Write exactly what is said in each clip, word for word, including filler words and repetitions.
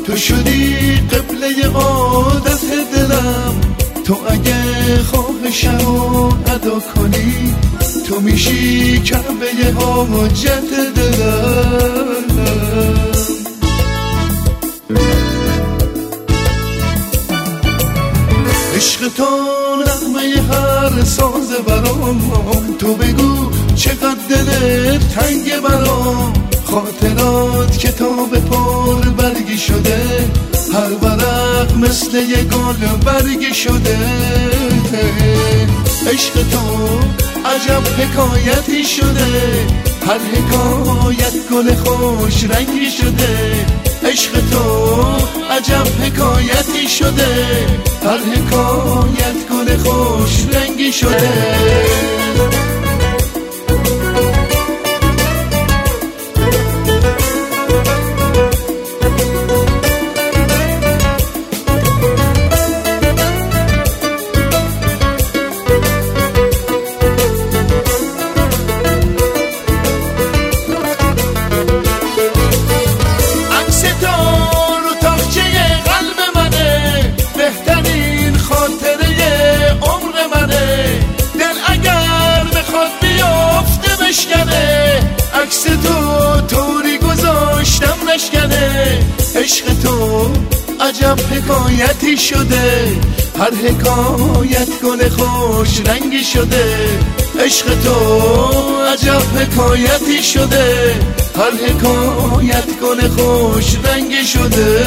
تو شدی قبله عادت دلم، تو اگه خواهشمو ادا کنی تو میشی کعبه حاجت دلم. عشق تو نغمه هر ساز برام، تو بگو چقدر دلت تنگ برام. خاطرات کتاب پر برگی شده، هر ورق مثل یه گل برگی شده. عشق تو عجب حکایتی شده، هر حکایت گل خوش رنگی شده. عشق تو عجب حکایتی شده، هر حکایت گل خوش رنگی شده. عکس تو طوری گذاشتم نشکنه. عشق تو عجب حکایتی شده، هر حکایت گل خوش رنگی شده. عشق تو عجب حکایتی شده، هر حکایت گل خوش رنگی شده.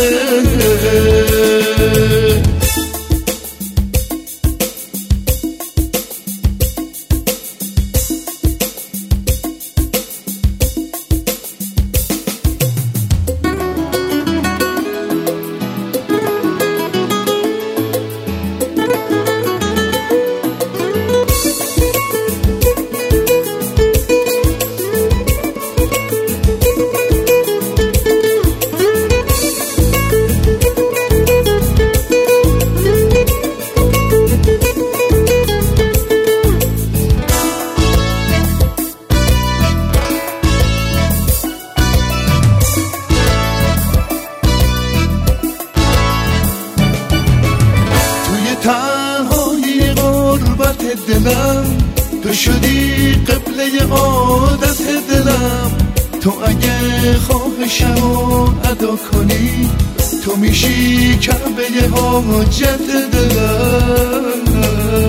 تنهایی غربت دلم، تو شدی قبله عادت دلم. تو اگه خواهشمو ادا کنی تو میشی کعبه حاجت دلم.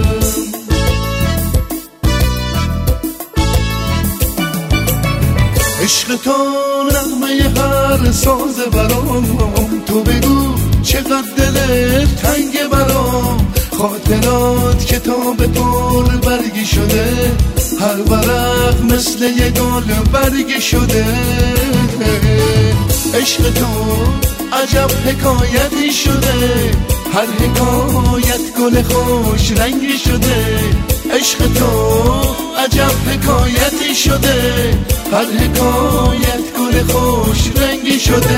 عشق تو نغمه هر ساز برام، تو بگو چقدر دلت تنگ برام. خاطرات کتاب پر برگی شده، هر ورق مثل یه گل برگی شده. عشق تو عجب حکایتی شده، هر حکایت گل خوش رنگی شده. عشق تو عجب حکایتی شده، هر حکایت گل خوش رنگی شده.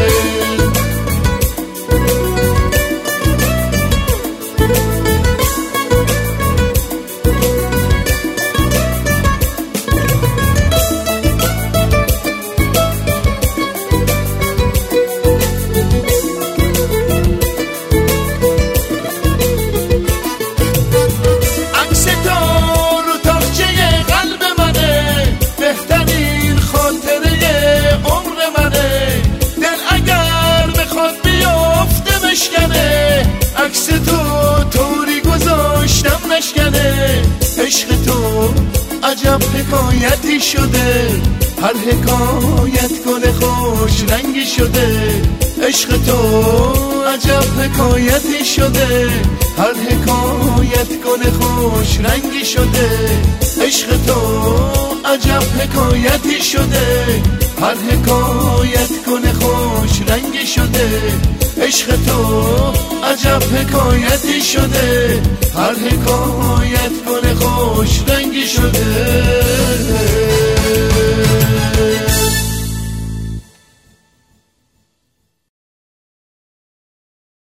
عکس تو طوری گذاشتم نشکنه. عشق تو عجب حکایتی شده، هر حکایت گل خوش رنگی شده. عشق تو عجب حکایتی شده، هر حکایت گل خوش رنگی شده. عشق تو عجب حکایتی شده، هر حکایت گل خوش رنگی شده. عشق تو عجب حکایتی شده، هر حکایت گل خوش